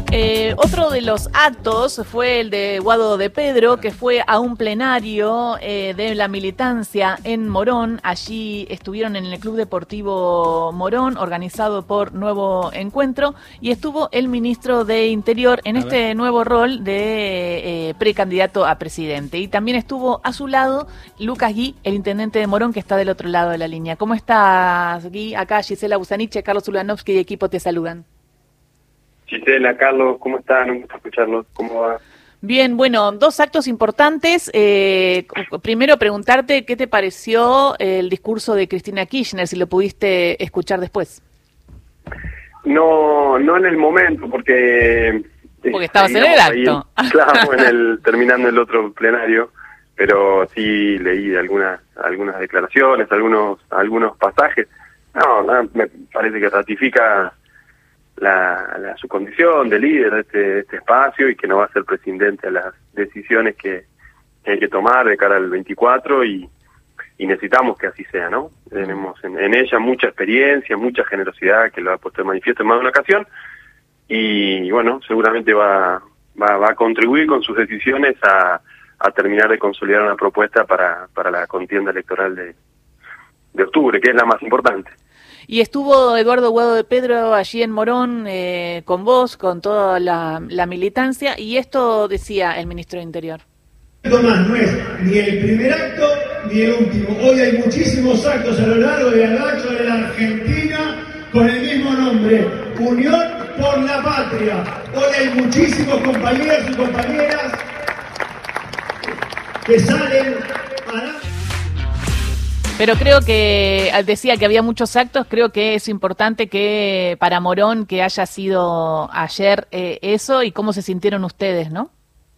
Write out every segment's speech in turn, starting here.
Otro de los actos fue el de Guado de Pedro, que fue a un plenario de la militancia en Morón. Allí estuvieron en el Club Deportivo Morón, organizado por Nuevo Encuentro, y estuvo el ministro de Interior en este nuevo rol de precandidato a presidente. Y también estuvo a su lado Lucas Gui, el intendente de Morón, que está del otro lado de la línea. ¿Cómo estás, Gui? Acá Gisela Busaniche, Carlos Ulanovsky y equipo te saludan. Gisela, Carlos, ¿cómo están? Un gusto escucharlos. ¿Cómo va? Bien, bueno, dos actos importantes. Primero preguntarte qué te pareció el discurso de Cristina Kirchner, si lo pudiste escuchar después. No en el momento, porque estabas en el acto. Estábamos terminando el otro plenario, pero sí leí algunas declaraciones, algunos pasajes. Me parece que ratifica su condición de líder de este espacio y que no va a ser presidente a las decisiones que hay que tomar de cara al 24 y necesitamos que así sea, ¿no? Tenemos en ella mucha experiencia, mucha generosidad que lo ha puesto de manifiesto en más de una ocasión y bueno, seguramente va a contribuir con sus decisiones a terminar de consolidar una propuesta para la contienda electoral de octubre, que es la más importante. Y estuvo Eduardo Guado de Pedro allí en Morón con vos, con toda la militancia, y esto decía el ministro de Interior. No es ni el primer acto ni el último. Hoy hay muchísimos actos a lo largo y a ancho de la Argentina con el mismo nombre, Unión por la Patria. Hoy hay muchísimos compañeros y compañeras que salen a... Pero creo que, decía que había muchos actos, creo que es importante que para Morón que haya sido ayer eso, y cómo se sintieron ustedes, ¿no?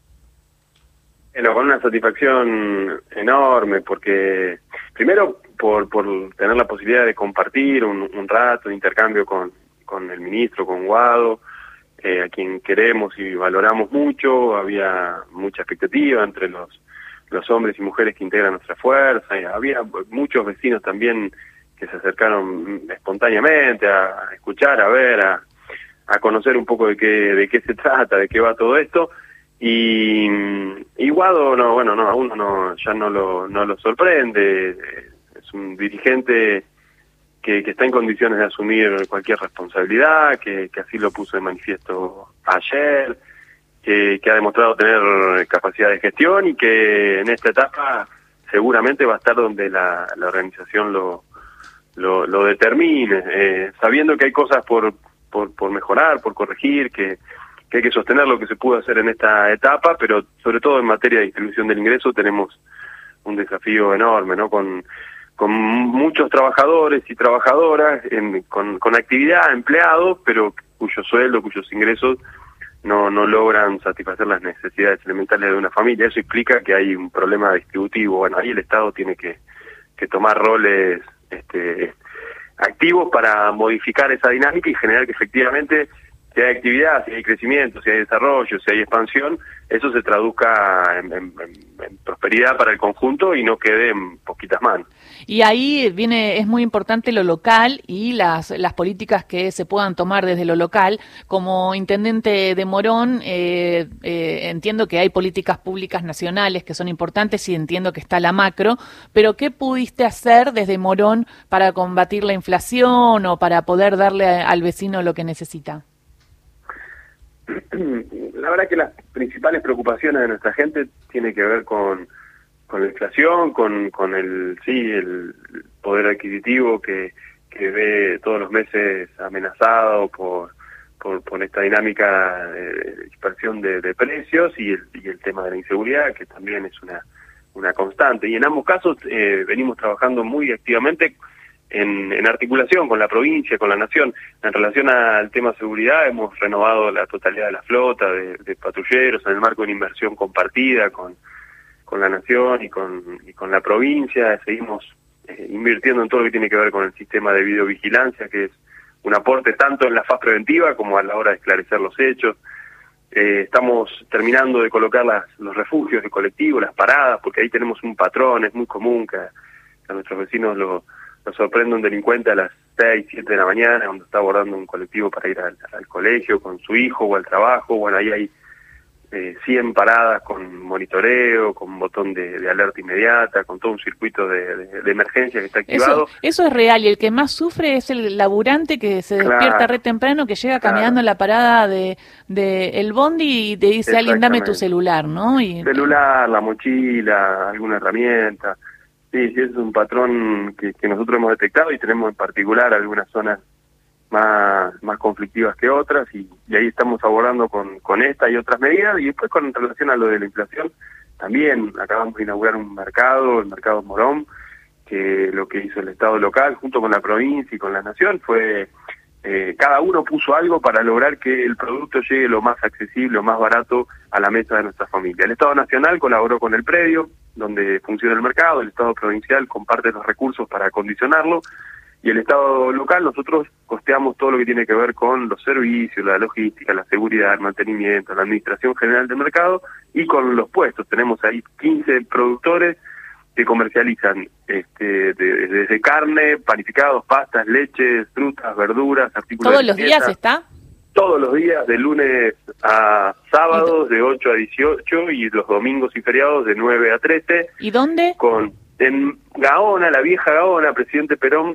Bueno, con una satisfacción enorme, porque primero por tener la posibilidad de compartir un rato de intercambio con el ministro, con Guado, a quien queremos y valoramos mucho. Había mucha expectativa entre los hombres y mujeres que integran nuestra fuerza, y había muchos vecinos también que se acercaron espontáneamente a escuchar, a ver, a conocer un poco de qué se trata, de qué va todo esto, y Guado a uno ya no lo sorprende. Es un dirigente que está en condiciones de asumir cualquier responsabilidad, que así lo puso de manifiesto ayer, que ha demostrado tener capacidad de gestión y que en esta etapa seguramente va a estar donde la organización lo determine, sabiendo que hay cosas por mejorar, por corregir, que hay que sostener lo que se pudo hacer en esta etapa, pero sobre todo en materia de distribución del ingreso tenemos un desafío enorme, ¿no? Con muchos trabajadores y trabajadoras, con actividad, empleados, pero cuyo sueldo, cuyos ingresos no logran satisfacer las necesidades elementales de una familia. Eso implica que hay un problema distributivo. Bueno, ahí el Estado tiene que tomar roles activos para modificar esa dinámica y generar que efectivamente, si hay actividad, si hay crecimiento, si hay desarrollo, si hay expansión, eso se traduzca en prosperidad para el conjunto y no quede en poquitas manos. Y ahí es muy importante lo local y las políticas que se puedan tomar desde lo local. Como intendente de Morón, entiendo que hay políticas públicas nacionales que son importantes y entiendo que está la macro, pero ¿qué pudiste hacer desde Morón para combatir la inflación o para poder darle al vecino lo que necesita? La verdad que las principales preocupaciones de nuestra gente tienen que ver con la inflación, con el poder adquisitivo que ve todos los meses amenazado por esta dinámica de dispersión de precios y el tema de la inseguridad, que también es una constante. Y en ambos casos venimos trabajando muy activamente en articulación con la provincia, con la nación. En relación al tema seguridad, hemos renovado la totalidad de la flota de patrulleros en el marco de una inversión compartida con la nación y con la provincia. Seguimos invirtiendo en todo lo que tiene que ver con el sistema de videovigilancia, que es un aporte tanto en la fase preventiva como a la hora de esclarecer los hechos. Estamos terminando de colocar los refugios de colectivo, las paradas, porque ahí tenemos un patrón, es muy común que a nuestros vecinos lo lo sorprende un delincuente a las 6, 7 de la mañana, cuando está abordando un colectivo para ir al colegio con su hijo o al trabajo. Bueno, ahí hay 100 paradas con monitoreo, con botón de alerta inmediata, con todo un circuito de emergencia que está activado. Eso es real, y el que más sufre es el laburante que se despierta re temprano, que llega caminando en la parada de el bondi y te dice alguien dame tu celular, ¿no? Celular, la mochila, alguna herramienta. Sí, es un patrón que nosotros hemos detectado y tenemos en particular algunas zonas más conflictivas que otras, y ahí estamos abordando con esta y otras medidas. Y después, con relación a lo de la inflación, también acabamos de inaugurar un mercado, el mercado Morón, que lo que hizo el Estado local junto con la provincia y con la nación fue cada uno puso algo para lograr que el producto llegue lo más accesible, lo más barato a la mesa de nuestra familia. El Estado nacional colaboró con el predio donde funciona el mercado, el Estado provincial comparte los recursos para acondicionarlo, y el Estado local, nosotros costeamos todo lo que tiene que ver con los servicios, la logística, la seguridad, el mantenimiento, la administración general del mercado, y con los puestos. Tenemos ahí 15 productores que comercializan desde carne, panificados, pastas, leches, frutas, verduras, artículos ¿Todos los días está? Todos los días, de lunes a sábados, de 8 a 18, y los domingos y feriados de 9 a 13. ¿Y dónde? En Gaona, la vieja Gaona, Presidente Perón,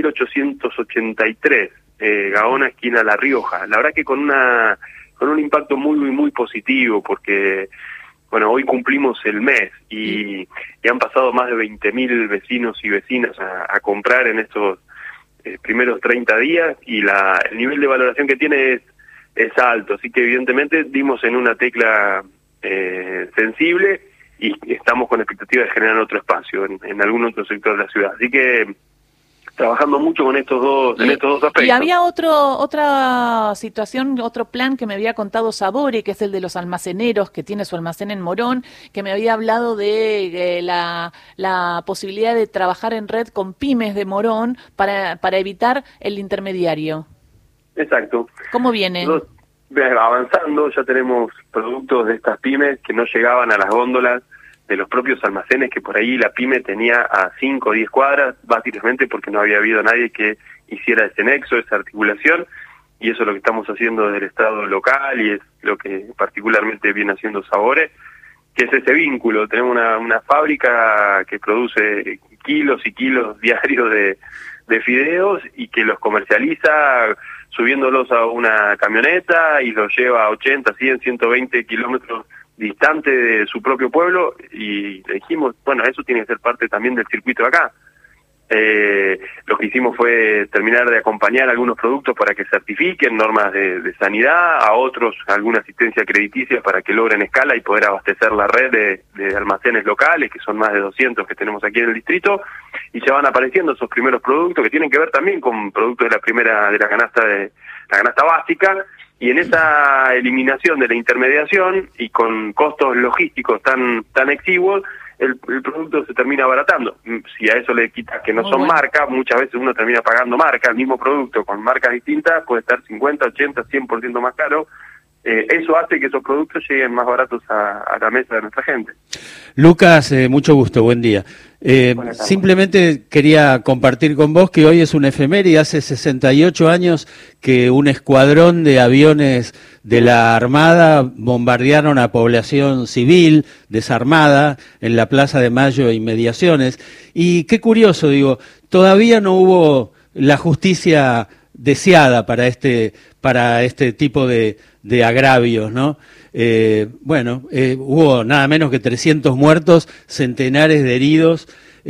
3883, Gaona, esquina La Rioja. La verdad que con un impacto muy positivo, porque bueno, hoy cumplimos el mes y han pasado más de 20.000 vecinos y vecinas a comprar en estos primeros 30 días, y el nivel de valoración que tiene es alto, así que evidentemente dimos en una tecla sensible, y estamos con expectativa de generar otro espacio en algún otro sector de la ciudad. Así que trabajando mucho con estos dos aspectos. Y había otra situación, otro plan que me había contado Sabori, que es el de los almaceneros, que tiene su almacén en Morón, que me había hablado de la posibilidad de trabajar en red con pymes de Morón para evitar el intermediario. Exacto. ¿Cómo viene? Avanzando, ya tenemos productos de estas pymes que no llegaban a las góndolas de los propios almacenes, que por ahí la pyme tenía a 5 o 10 cuadras, básicamente porque no había habido nadie que hiciera ese nexo, esa articulación, y eso es lo que estamos haciendo desde el Estado local, y es lo que particularmente viene haciendo Sabore, que es ese vínculo. Tenemos una fábrica que produce kilos y kilos diarios de fideos, y que los comercializa subiéndolos a una camioneta y los lleva a 80, 100, 120 kilómetros distante de su propio pueblo, y le dijimos, bueno, eso tiene que ser parte también del circuito de acá. Lo que hicimos fue terminar de acompañar algunos productos para que certifiquen normas de sanidad, a otros alguna asistencia crediticia para que logren escala y poder abastecer la red de almacenes locales, que son más de 200 que tenemos aquí en el distrito, y ya van apareciendo esos primeros productos que tienen que ver también con productos de la canasta básica. Y en esa eliminación de la intermediación y con costos logísticos tan exiguos, el producto se termina abaratando. Si a eso le quitas que no son marcas, muchas veces uno termina pagando marca, el mismo producto con marcas distintas puede estar 50, 80, 100% más caro. Eso hace que esos productos lleguen más baratos a la mesa de nuestra gente. Lucas, mucho gusto, buen día. Simplemente quería compartir con vos que hoy es una efeméride. Hace 68 años que un escuadrón de aviones de la Armada bombardearon a población civil desarmada en la Plaza de Mayo e inmediaciones. Y qué curioso, digo, todavía no hubo la justicia deseada para este tipo de agravios, ¿no? Hubo nada menos que 300 muertos, centenares de heridos,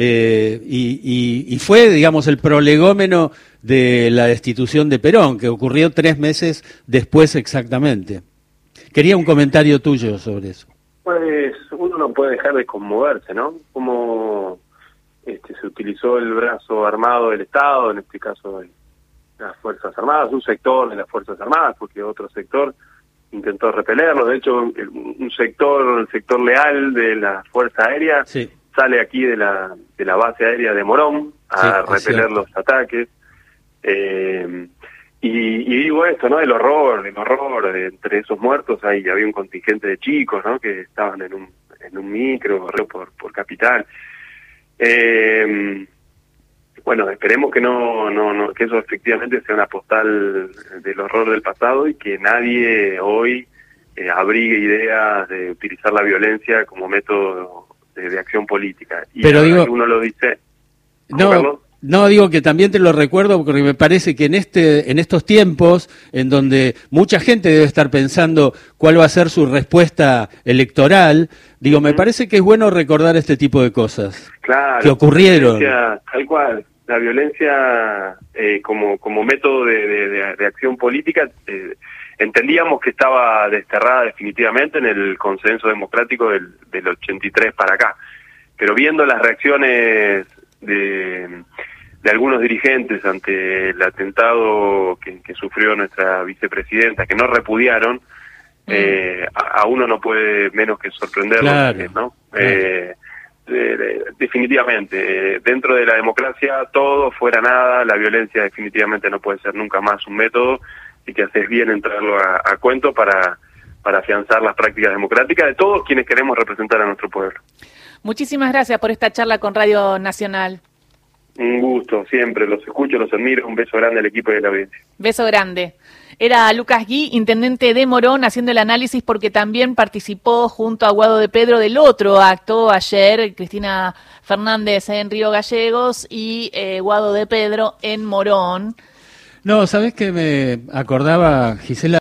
y fue, digamos, el prolegómeno de la destitución de Perón, que ocurrió 3 meses después exactamente. Quería un comentario tuyo sobre eso. Pues uno no puede dejar de conmoverse, ¿no? Como se utilizó el brazo armado del Estado, en este caso las Fuerzas Armadas, un sector de las Fuerzas Armadas, porque otro sector intentó repelerlo. De hecho, el sector leal de la Fuerza Aérea sale aquí de la base aérea de Morón a repeler los ataques. Y digo esto, ¿no? El horror, entre esos muertos había un contingente de chicos, ¿no? Que estaban en un micro por Capital. bueno, esperemos que que eso efectivamente sea una postal del horror del pasado y que nadie hoy abrigue ideas de utilizar la violencia como método de acción política. Y pero digo, uno lo dice. No, digo que también te lo recuerdo porque me parece que en estos tiempos en donde mucha gente debe estar pensando cuál va a ser su respuesta electoral, digo, me parece que es bueno recordar este tipo de cosas que ocurrieron. Tal cual, la violencia como método de acción política, entendíamos que estaba desterrada definitivamente en el consenso democrático del 83 para acá, pero viendo las reacciones de algunos dirigentes ante el atentado que sufrió nuestra vicepresidenta, que no repudiaron, a uno no puede menos que sorprenderlo, claro, ¿no? Definitivamente, dentro de la democracia todo fuera nada, la violencia definitivamente no puede ser nunca más un método, y que haces bien en traerlo a cuento para afianzar las prácticas democráticas de todos quienes queremos representar a nuestro pueblo. Muchísimas gracias por esta charla con Radio Nacional. Un gusto, siempre, los escucho, los admiro, un beso grande al equipo de la audiencia. Beso grande. Era Lucas Gui, intendente de Morón, haciendo el análisis porque también participó junto a Guado de Pedro del otro acto ayer, Cristina Fernández en Río Gallegos y Guado de Pedro en Morón. No, ¿sabés qué me acordaba, Gisela?